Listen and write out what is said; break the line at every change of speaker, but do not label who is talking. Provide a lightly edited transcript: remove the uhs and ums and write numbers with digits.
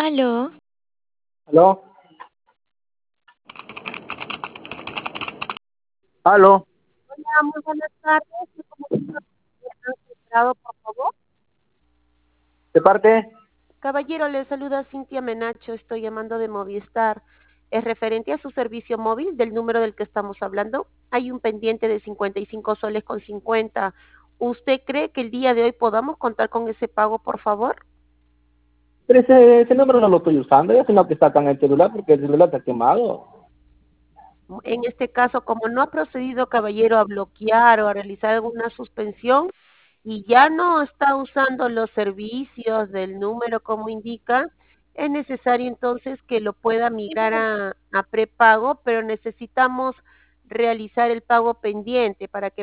Aló,
¿Aló? ¿Aló?
Hola, muy buenas tardes. ¿Cómo está? Registrado, por favor?
¿De parte?
Caballero, le saluda Cintia Menacho. Estoy llamando de Movistar. Es referente a su servicio móvil del número del que estamos hablando. Hay un pendiente de 55 soles con 50. ¿Usted cree que el día de hoy podamos contar con ese pago, por favor?
Pero ese número no lo estoy usando, ya sino que está acá en el celular porque el celular está quemado.
En este caso, como no ha procedido, caballero, a bloquear o a realizar alguna suspensión y ya no está usando los servicios del número como indica, es necesario entonces que lo pueda migrar a prepago, pero necesitamos realizar el pago pendiente para que